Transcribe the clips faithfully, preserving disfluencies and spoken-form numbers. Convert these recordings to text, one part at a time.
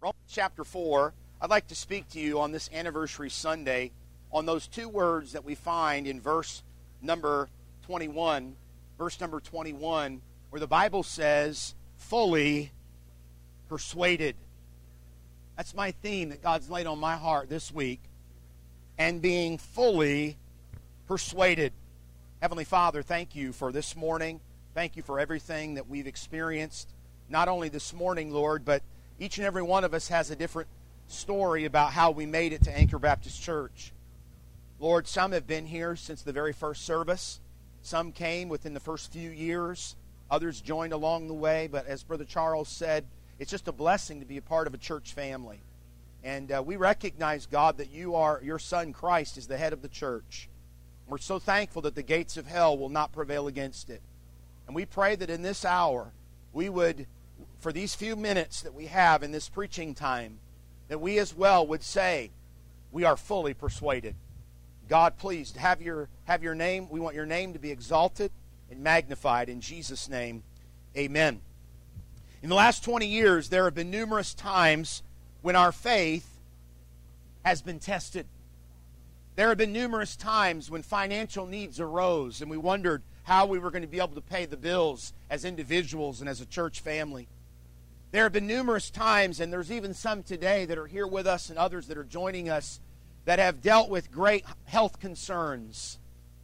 Romans chapter four, I'd like to speak to you on this anniversary Sunday on those two words that we find in verse number twenty-one. Verse number twenty-one, where the Bible says, fully persuaded. That's my theme that God's laid on my heart this week. And being fully persuaded. Heavenly Father, thank you for this morning. Thank you for everything that we've experienced. Not only this morning, Lord, but each and every one of us has a different story about how we made it to Anchor Baptist Church. Lord, some have been here since the very first service. Some came within the first few years. Others joined along the way. But as Brother Charles said, it's just a blessing to be a part of a church family. And uh, we recognize, God, that you are, your Son Christ is the head of the church. We're so thankful that the gates of hell will not prevail against it. And we pray that in this hour, we would, for these few minutes that we have in this preaching time, that we as well would say, we are fully persuaded. God, please, have your, have your name. We want your name to be exalted and magnified. In Jesus' name, amen. In the last twenty years, there have been numerous times when our faith has been tested. There have been numerous times when financial needs arose and we wondered how we were going to be able to pay the bills as individuals and as a church family. There have been numerous times, and there's even some today that are here with us and others that are joining us, that have dealt with great health concerns.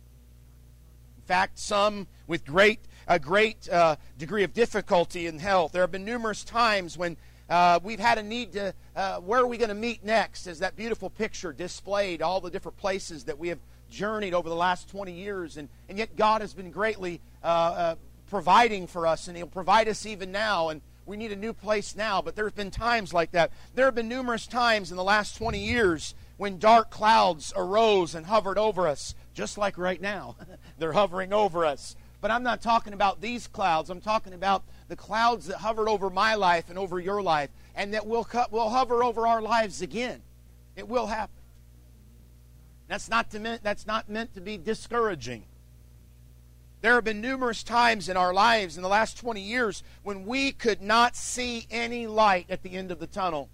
In fact, some with great a great uh, degree of difficulty in health. There have been numerous times when uh, we've had a need to, uh, where are we going to meet next? As that beautiful picture displayed all the different places that we have journeyed over the last twenty years. And, and yet God has been greatly uh, uh, providing for us, and He'll provide us even now. And we need a new place now, but there's been times like that. There have been numerous times in the last twenty years when dark clouds arose and hovered over us, just like right now. They're hovering over us. But I'm not talking about these clouds. I'm talking about the clouds that hovered over my life and over your life, and that will, will hover over our lives again. It will happen. That's not, to, that's not meant to be discouraging. There have been numerous times in our lives in the last twenty years when we could not see any light at the end of the tunnel.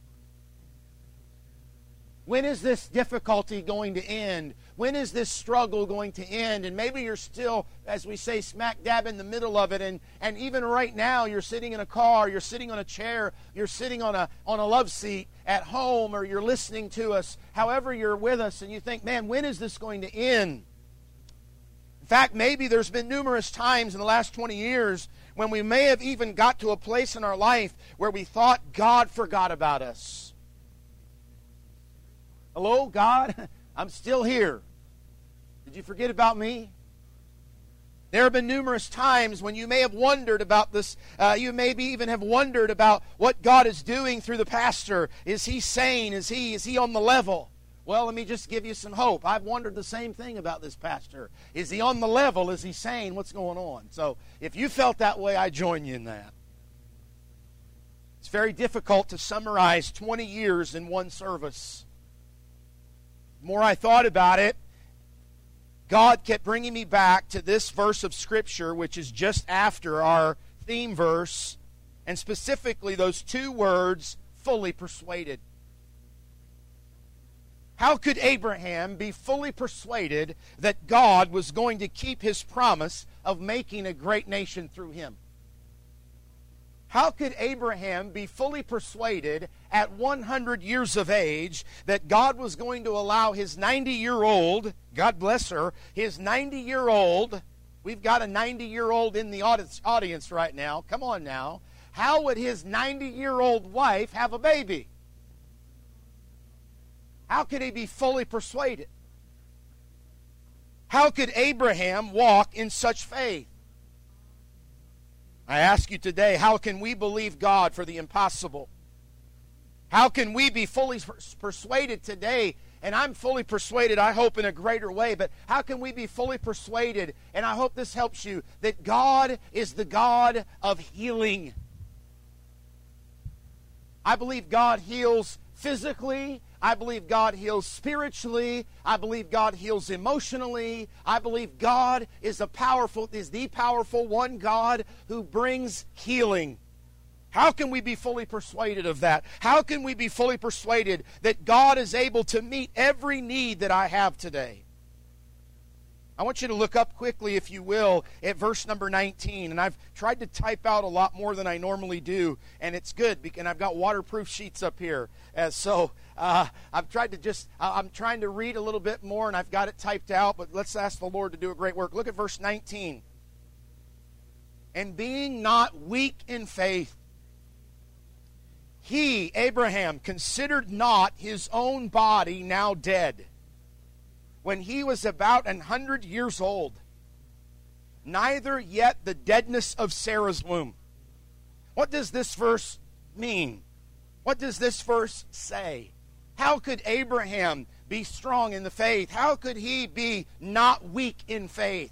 When is this difficulty going to end? When is this struggle going to end? And maybe you're still, as we say, smack dab in the middle of it. And, and even right now, you're sitting in a car, you're sitting on a chair, you're sitting on a, on a love seat at home, or you're listening to us, however you're with us, and you think, man, when is this going to end? In fact, maybe there's been numerous times in the last twenty years when we may have even got to a place in our life where we thought God forgot about us. Hello, God? I'm still here. Did you forget about me? There have been numerous times when you may have wondered about this. Uh, you maybe even have wondered about what God is doing through the pastor. Is he sane? Is he, is he on the level? Well, let me just give you some hope. I've wondered the same thing about this pastor. Is he on the level? Is he sane? What's going on? So if you felt that way, I join you in that. It's very difficult to summarize twenty years in one service. The more I thought about it, God kept bringing me back to this verse of Scripture, which is just after our theme verse, and specifically those two words, fully persuaded. How could Abraham be fully persuaded that God was going to keep His promise of making a great nation through him? How could Abraham be fully persuaded at one hundred years of age that God was going to allow his ninety-year-old, God bless her, his ninety-year-old, we've got a ninety-year-old in the audience right now, come on now, how would his ninety-year-old wife have a baby? How could he be fully persuaded? How could Abraham walk in such faith? I ask you today, how can we believe God for the impossible? How can we be fully persuaded today? And I'm fully persuaded, I hope, in a greater way. But how can we be fully persuaded, and I hope this helps you, that God is the God of healing? I believe God heals physically. I believe God heals spiritually. I believe God heals emotionally. I believe God is a powerful, is the powerful one God who brings healing. How can we be fully persuaded of that? How can we be fully persuaded that God is able to meet every need that I have today? I want you to look up quickly, if you will, at verse number nineteen. And I've tried to type out a lot more than I normally do, and it's good, because I've got waterproof sheets up here. Uh, so uh, I've tried to just, I'm trying to read a little bit more, and I've got it typed out, but let's ask the Lord to do a great work. Look at verse nineteen. And being not weak in faith, he, Abraham, considered not his own body now dead, when he was about an hundred years old, neither yet the deadness of Sarah's womb. What does this verse mean? What does this verse say? How could Abraham be strong in the faith? How could he be not weak in faith?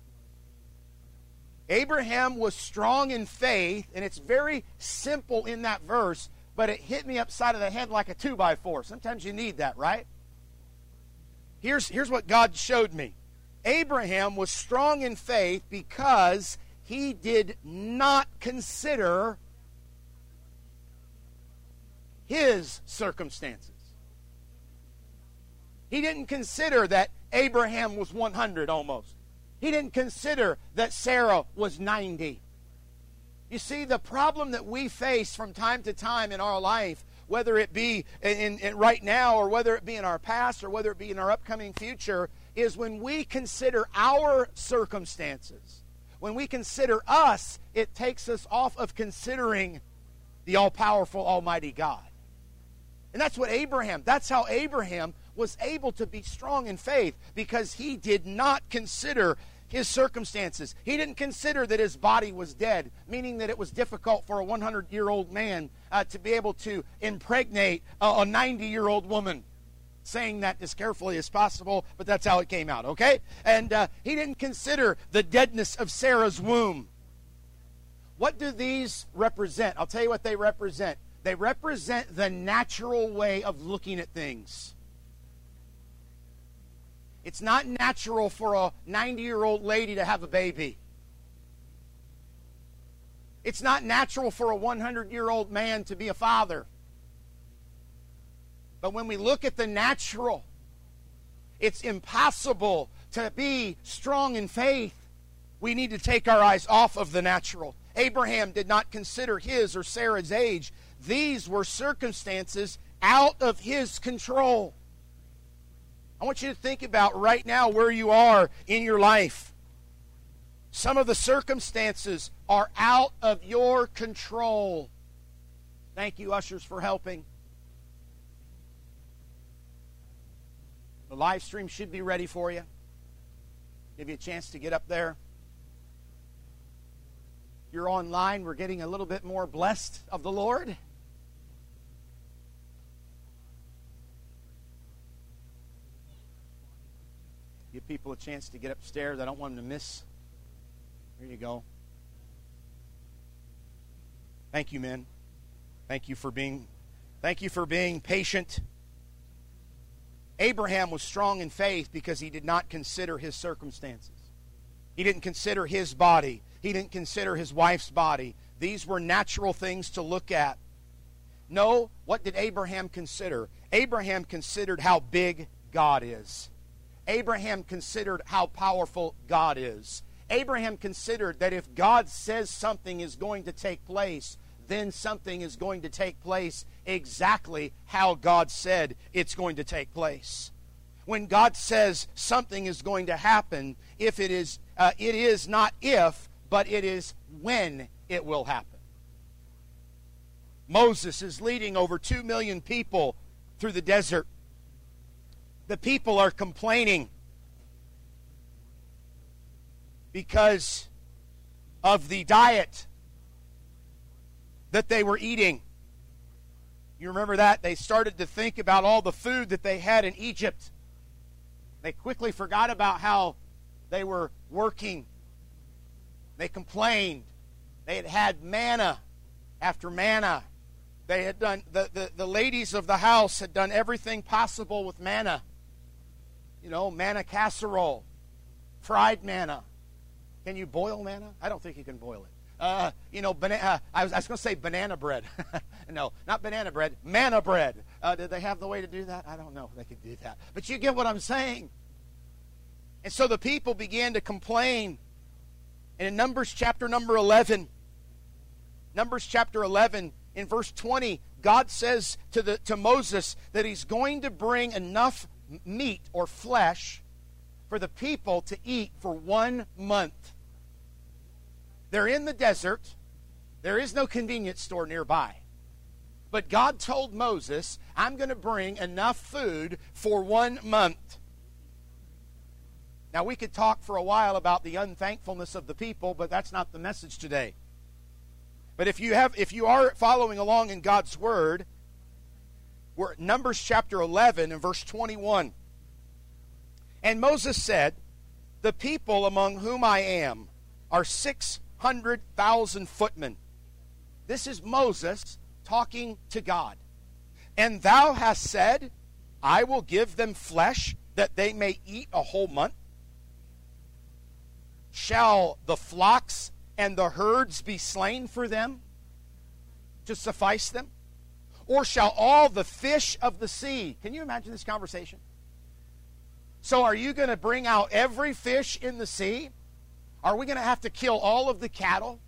Abraham was strong in faith, and it's very simple in that verse, but it hit me upside of the head like a two by four. Sometimes you need that, right? Here's, here's what God showed me. Abraham was strong in faith because he did not consider his circumstances. He didn't consider that Abraham was one hundred almost. He didn't consider that Sarah was ninety. You see, the problem that we face from time to time in our life, whether it be in, in, in right now, or whether it be in our past, or whether it be in our upcoming future, is when we consider our circumstances. When we consider us, it takes us off of considering the all-powerful, almighty God. And that's what Abraham, that's how Abraham was able to be strong in faith, because he did not consider his circumstances. He didn't consider that his body was dead, meaning that it was difficult for a hundred-year-old man uh, to be able to impregnate a ninety-year-old woman. Saying that as carefully as possible, but that's how it came out, okay? And uh, he didn't consider the deadness of Sarah's womb. What do these represent? I'll tell you what they represent. They represent the natural way of looking at things. It's not natural for a ninety-year-old lady to have a baby. It's not natural for a hundred-year-old man to be a father. But when we look at the natural, it's impossible to be strong in faith. We need to take our eyes off of the natural. Abraham did not consider his or Sarah's age. These were circumstances out of his control. I want you to think about right now where you are in your life. Some of the circumstances are out of your control. Thank you, ushers, for helping. The live stream should be ready for you. Give you a chance to get up there. If you're online, we're getting a little bit more blessed of the Lord. Give people a chance to get upstairs. I don't want them to miss. There you go. Thank you, men. Thank you for being, thank you for being patient. Abraham was strong in faith because he did not consider his circumstances. He didn't consider his body. He didn't consider his wife's body. These were natural things to look at. No, what did Abraham consider? Abraham considered how big God is. Abraham considered how powerful God is. Abraham considered that if God says something is going to take place, then something is going to take place exactly how God said it's going to take place. When God says something is going to happen, if it is, uh, it is not if, but it is when it will happen. Moses is leading over two million people through the desert. The people are complaining because of the diet that they were eating. You remember that? They started to think about all the food that they had in Egypt. They quickly forgot about how they were working. They complained. They had had manna after manna. They had done, the, the, the ladies of the house had done everything possible with manna. You know, manna casserole, fried manna. Can you boil manna? I don't think you can boil it. uh, you know, bana- uh, I was, I was going to say banana bread. No, not banana bread, manna bread. Uh, did they have the way to do that? I don't know if they could do that. But you get what I'm saying. And so the people began to complain. And in Numbers chapter number eleven, Numbers chapter eleven, in verse twenty, God says to, the, to Moses that he's going to bring enough meat or flesh for the people to eat for one month. They're in the desert. There is no convenience store nearby. But God told Moses, I'm going to bring enough food for one month. Now, we could talk for a while about the unthankfulness of the people, but that's not the message today. But if you have, if you are following along in God's Word, we're at Numbers chapter eleven and verse twenty-one. And Moses said, the people among whom I am are six hundred thousand footmen. This is Moses talking to God. And thou hast said, I will give them flesh that they may eat a whole month. Shall the flocks and the herds be slain for them to suffice them? Or shall all the fish of the sea? Can you imagine this conversation? So are you going to bring out every fish in the sea? Are we going to have to kill all of the cattle?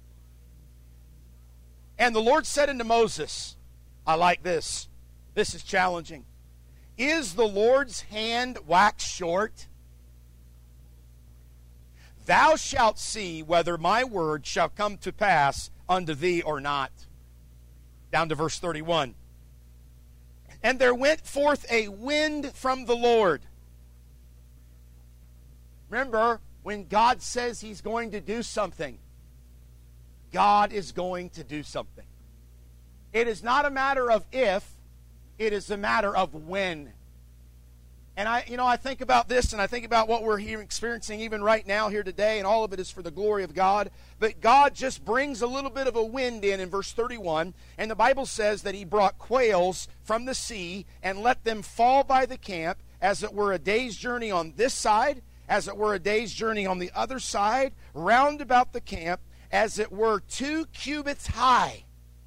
And the Lord said unto Moses, I like this. This is challenging. Is the Lord's hand waxed short? Thou shalt see whether my word shall come to pass unto thee or not. Down to verse thirty-one. And there went forth a wind from the Lord. Remember, when God says he's going to do something, God is going to do something. It is not a matter of if, it is a matter of when. And I, you know, I think about this, and I think about what we're here experiencing even right now here today, and all of it is for the glory of God. But God just brings a little bit of a wind in in verse thirty-one, and the Bible says that he brought quails from the sea and let them fall by the camp, as it were a day's journey on this side, as it were a day's journey on the other side, round about the camp, as it were two cubits high.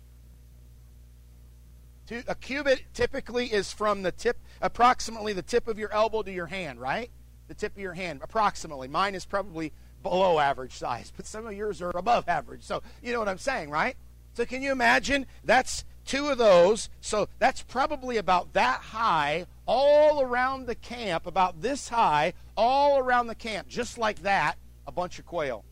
Two, a cubit typically is from the tip, approximately the tip of your elbow to your hand, right? The tip of your hand, approximately. Mine is probably below average size, but some of yours are above average. So you know what I'm saying, right? So can you imagine? That's two of those. So that's probably about that high all around the camp, about this high all around the camp, just like that, a bunch of quail.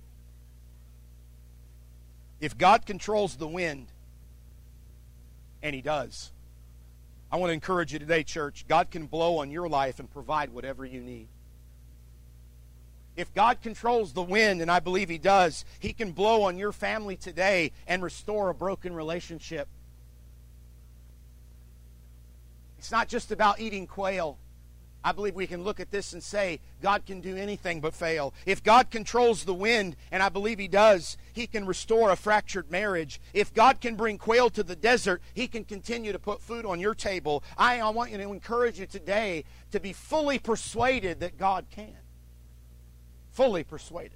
If God controls the wind, and he does, I want to encourage you today, church, God can blow on your life and provide whatever you need. If God controls the wind, and I believe he does, he can blow on your family today and restore a broken relationship. It's not just about eating quail. I believe we can look at this and say, God can do anything but fail. If God controls the wind, and I believe he does, he can restore a fractured marriage. If God can bring quail to the desert, he can continue to put food on your table. I, I want you to encourage you today to be fully persuaded that God can. Fully persuaded.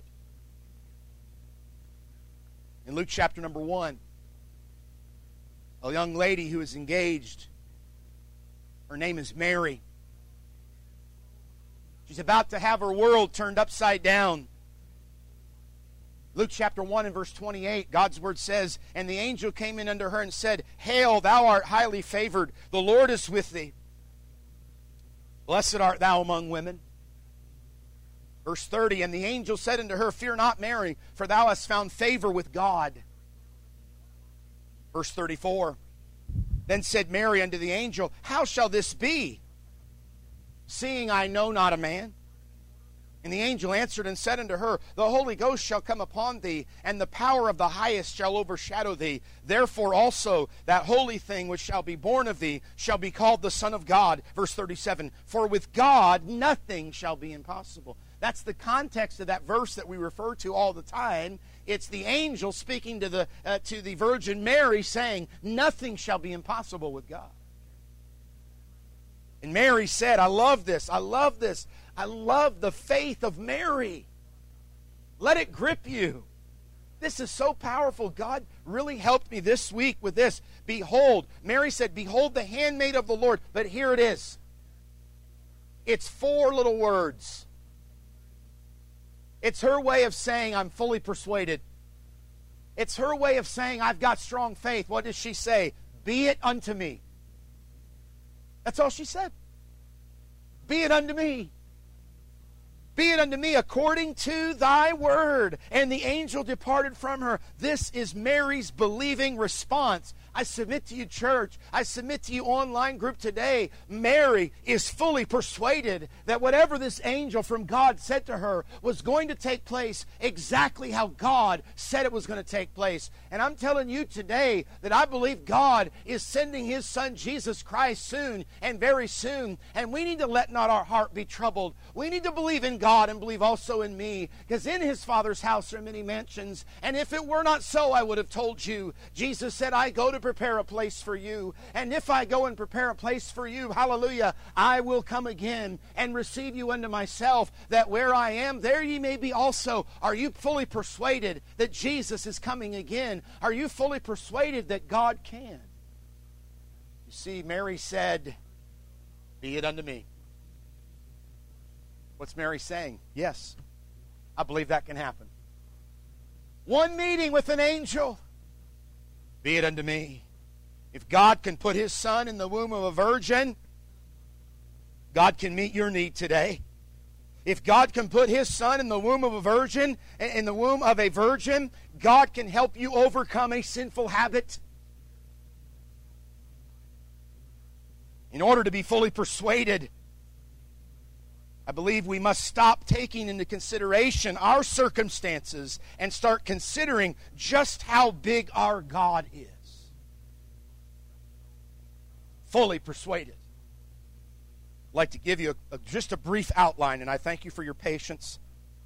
In Luke chapter number one, a young lady who is engaged, her name is Mary. She's about to have her world turned upside down. Luke chapter one and verse twenty-eight, God's word says, and the angel came in unto her and said, Hail, thou art highly favored. The Lord is with thee. Blessed art thou among women. Verse thirty, and the angel said unto her, Fear not, Mary, for thou hast found favor with God. Verse thirty-four, then said Mary unto the angel, How shall this be, seeing I know not a man? And the angel answered and said unto her, The Holy Ghost shall come upon thee, and the power of the highest shall overshadow thee. Therefore also that holy thing which shall be born of thee shall be called the Son of God. Verse thirty-seven, for with God nothing shall be impossible. That's the context of that verse that we refer to all the time. It's the angel speaking to the, uh, to the Virgin Mary saying, nothing shall be impossible with God. And Mary said, I love this, I love this. I love the faith of Mary. Let it grip you. This is so powerful. God really helped me this week with this. Behold, Mary said, behold the handmaid of the Lord. But here it is. It's four little words. It's her way of saying, I'm fully persuaded. It's her way of saying, I've got strong faith. What does she say? Be it unto me. That's all she said. Be it unto me. Be it unto me according to thy word. And the angel departed from her. This is Mary's believing response. I submit to you, church. I submit to you, online group today. Mary is fully persuaded that whatever this angel from God said to her was going to take place exactly how God said it was going to take place. And I'm telling you today that I believe God is sending His Son Jesus Christ soon and very soon. And we need to let not our heart be troubled. We need to believe in God and believe also in me. Because in His Father's house are many mansions. And if it were not so, I would have told you. Jesus said, I go to prepare a place for you. And if I go and prepare a place for you, hallelujah, I will come again and receive you unto myself, that where I am, there ye may be also. Are you fully persuaded that Jesus is coming again? Are you fully persuaded that God can? You see, Mary said, be it unto me. What's Mary saying? Yes, I believe that can happen. One meeting with an angel. Be it unto me. If God can put His Son in the womb of a virgin, God can meet your need today. If God can put His Son in the womb of a virgin, in the womb of a virgin, God can help you overcome a sinful habit. In order to be fully persuaded, I believe we must stop taking into consideration our circumstances and start considering just how big our God is. Fully persuaded. I'd like to give you a, a, just a brief outline, and I thank you for your patience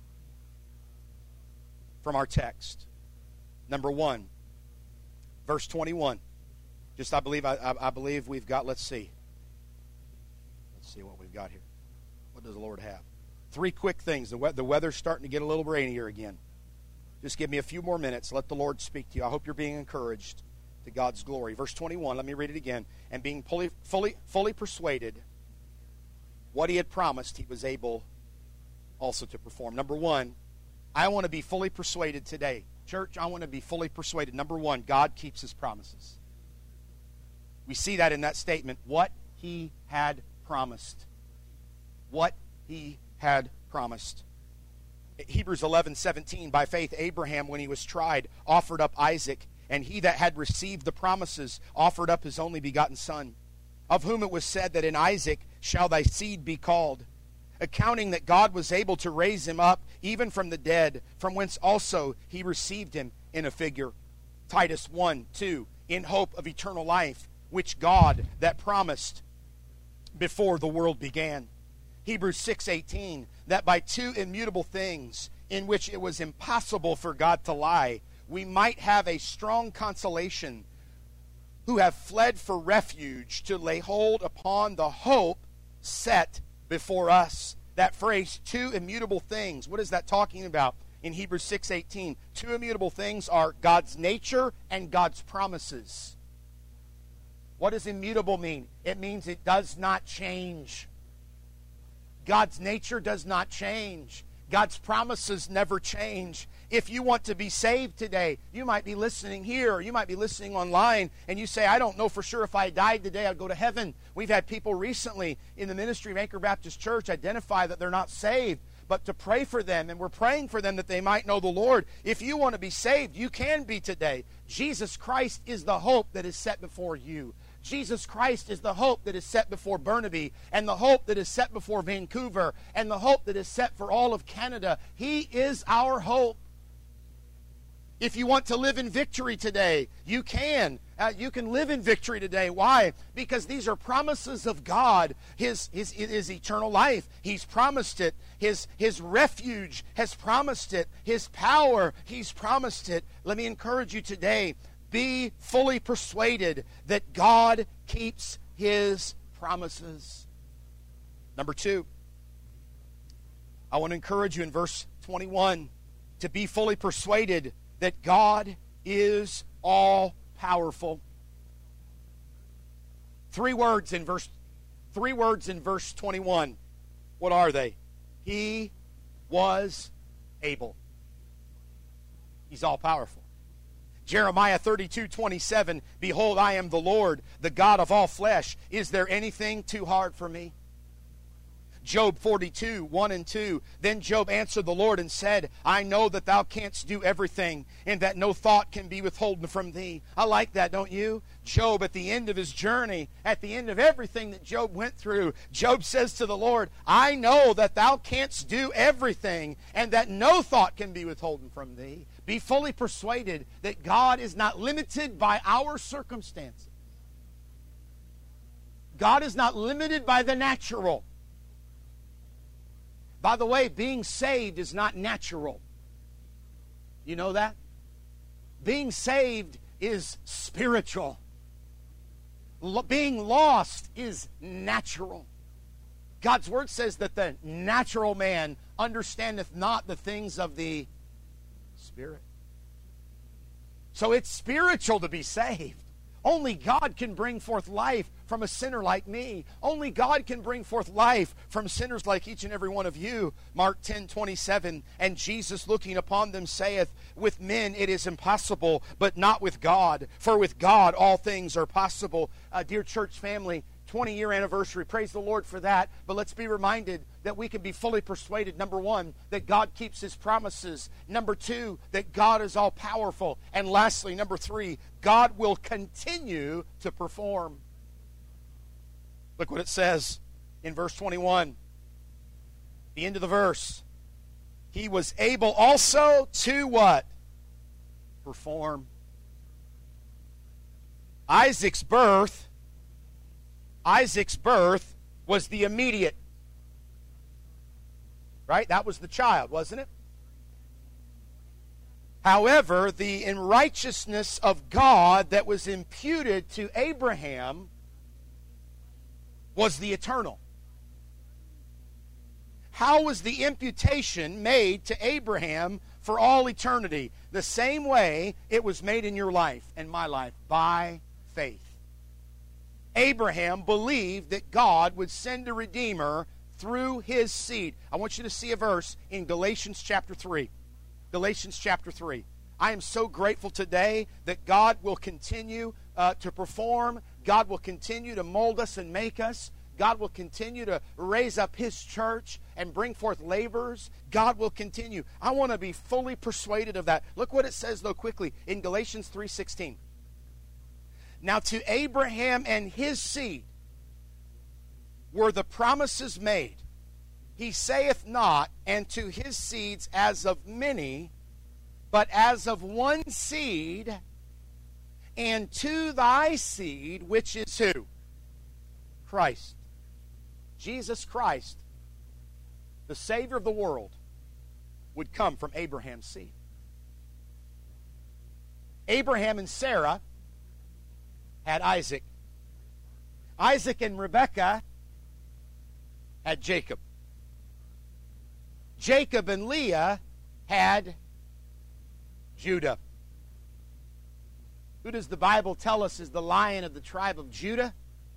from our text. Number one, verse twenty-one. Just I believe I, I, I believe we've got. Let's see. Let's see what we've got here. What does the Lord have? Three quick things. The, we- the weather's starting to get a little rainier again. Just give me a few more minutes. Let the Lord speak to you. I hope you're being encouraged to God's glory. Verse twenty-one, let me read it again. And being fully, fully, fully persuaded what He had promised, He was able also to perform. Number one, I want to be fully persuaded today. Church, I want to be fully persuaded. Number one, God keeps His promises. We see that in that statement. What He had promised. What He had promised. Hebrews eleven seventeen, by faith Abraham, when he was tried, offered up Isaac, and he that had received the promises offered up his only begotten son, of whom it was said that in Isaac shall thy seed be called, accounting that God was able to raise him up even from the dead, from whence also he received him in a figure. Titus one two, in hope of eternal life, which God that promised before the world began. Hebrews six eighteen, that by two immutable things, in which it was impossible for God to lie, we might have a strong consolation, who have fled for refuge to lay hold upon the hope set before us. That phrase, two immutable things, what is that talking about in Hebrews six eighteen? Two immutable things are God's nature and God's promises. What does immutable mean? It means it does not change. God's nature does not change. God's promises never change. If you want to be saved today, you might be listening here, or you might be listening online, and you say, I don't know for sure if I died today, I'd go to heaven. We've had people recently in the ministry of Anchor Baptist Church identify that they're not saved, but to pray for them, and we're praying for them that they might know the Lord. If you want to be saved, you can be today. Jesus Christ is the hope that is set before you. Jesus Christ is the hope that is set before Burnaby, and the hope that is set before Vancouver, and the hope that is set for all of Canada. He is our hope. If you want to live in victory today, you can. Uh, you can live in victory today. Why? Because these are promises of God. His, his, his eternal life, He's promised it. His, his refuge has promised it. His power, He's promised it. Let me encourage you today. Be fully persuaded that God keeps His promises. Number two, I want to encourage you in verse twenty-one to be fully persuaded that God is all powerful. Three words in verse three words in verse twenty-one. What are they? He was able. He's all powerful. Jeremiah thirty-two twenty-seven, behold, I am the Lord, the God of all flesh. Is there anything too hard for me? Job forty-two, one and two. Then Job answered the Lord and said, I know that thou canst do everything, and that no thought can be withholden from thee. I like that, don't you? Job, at the end of his journey, at the end of everything that Job went through, Job says to the Lord, I know that thou canst do everything, and that no thought can be withholden from thee. Be fully persuaded that God is not limited by our circumstances. God is not limited by the natural. By the way, being saved is not natural. You know that? Being saved is spiritual. Lo- being lost is natural. God's word says that the natural man understandeth not the things of the Spirit. So it's spiritual to be saved. Only God can bring forth life from a sinner like me. Only God can bring forth life from sinners like each and every one of you. Mark ten twenty-seven, and Jesus looking upon them saith, with men it is impossible, but not with God. For with God all things are possible. Uh, dear church family, twenty-year anniversary. Praise the Lord for that. But let's be reminded that we can be fully persuaded, number one, that God keeps His promises. Number two, that God is all-powerful. And lastly, number three, God will continue to perform. Look what it says in verse twenty-one. The end of the verse. He was able also to what? Perform. Isaac's birth Isaac's birth was the immediate. Right? That was the child, wasn't it? However, the in righteousness of God that was imputed to Abraham was the eternal. How was the imputation made to Abraham for all eternity? The same way it was made in your life and my life, by faith. Abraham believed that God would send a Redeemer through his seed. I want you to see a verse in Galatians chapter three. Galatians chapter three. I am so grateful today that God will continue uh, to perform. God will continue to mold us and make us. God will continue to raise up His church and bring forth laborers. God will continue. I want to be fully persuaded of that. Look what it says, though, quickly, in Galatians three sixteen. Now to Abraham and his seed were the promises made. He saith not, and to his seeds as of many, but as of one seed, and to thy seed, which is who? Christ. Jesus Christ, the Savior of the world, would come from Abraham's seed. Abraham and Sarah had Isaac. Isaac and Rebekah had Jacob. Jacob and Leah had Judah. Who does the Bible tell us is the Lion of the tribe of Judah?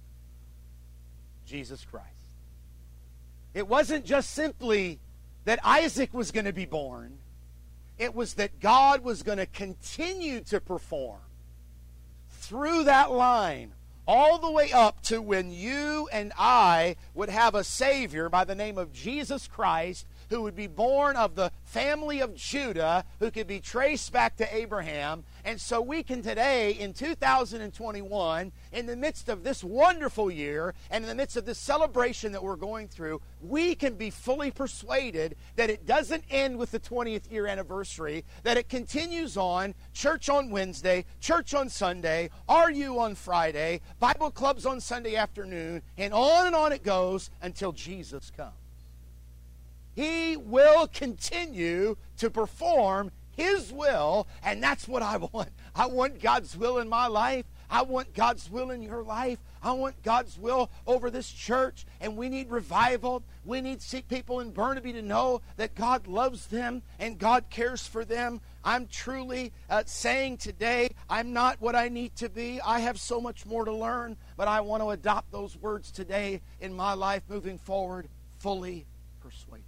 Jesus Christ. It wasn't just simply that Isaac was going to be born. It was that God was going to continue to perform through that line all the way up to when you and I would have a Savior by the name of Jesus Christ, who would be born of the family of Judah, who could be traced back to Abraham. And so we can today, in two thousand twenty-one, in the midst of this wonderful year, and in the midst of this celebration that we're going through, we can be fully persuaded that it doesn't end with the twentieth year anniversary, that it continues on, church on Wednesday, church on Sunday, R U on Friday, Bible clubs on Sunday afternoon, and on and on it goes until Jesus comes. He will continue to perform His will, and that's what I want. I want God's will in my life. I want God's will in your life. I want God's will over this church, and we need revival. We need people in Burnaby to know that God loves them and God cares for them. I'm truly uh, saying today, I'm not what I need to be. I have so much more to learn, but I want to adopt those words today in my life moving forward, fully persuaded.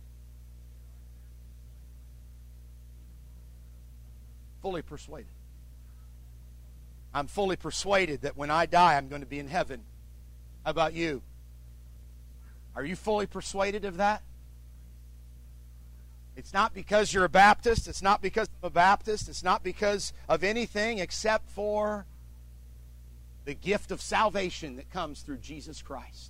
Fully persuaded. I'm fully persuaded that when I die, I'm going to be in heaven. How about you? Are you fully persuaded of that? It's not because you're a Baptist. It's not because I'm a Baptist. It's not because of anything except for the gift of salvation that comes through Jesus Christ.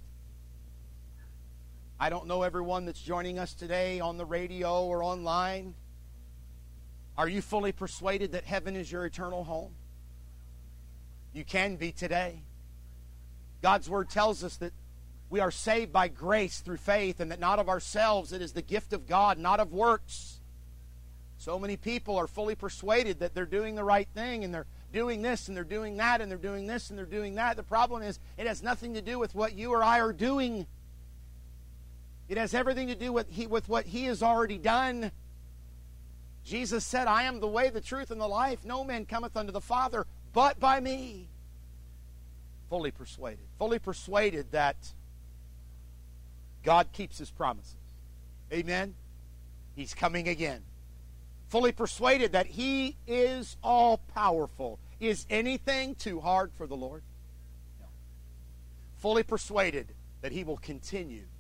I don't know everyone that's joining us today on the radio or online. Are you fully persuaded that heaven is your eternal home? You can be today. God's Word tells us that we are saved by grace through faith, and that not of ourselves, it is the gift of God, not of works. So many people are fully persuaded that they're doing the right thing, and they're doing this, and they're doing that, and they're doing this, and they're doing that. The problem is, it has nothing to do with what you or I are doing. It has everything to do with, he, with what He has already done. Jesus said, I am the way, the truth, and the life. No man cometh unto the Father but by me. Fully persuaded. Fully persuaded that God keeps His promises. Amen? He's coming again. Fully persuaded that He is all-powerful. Is anything too hard for the Lord? No. Fully persuaded that He will continue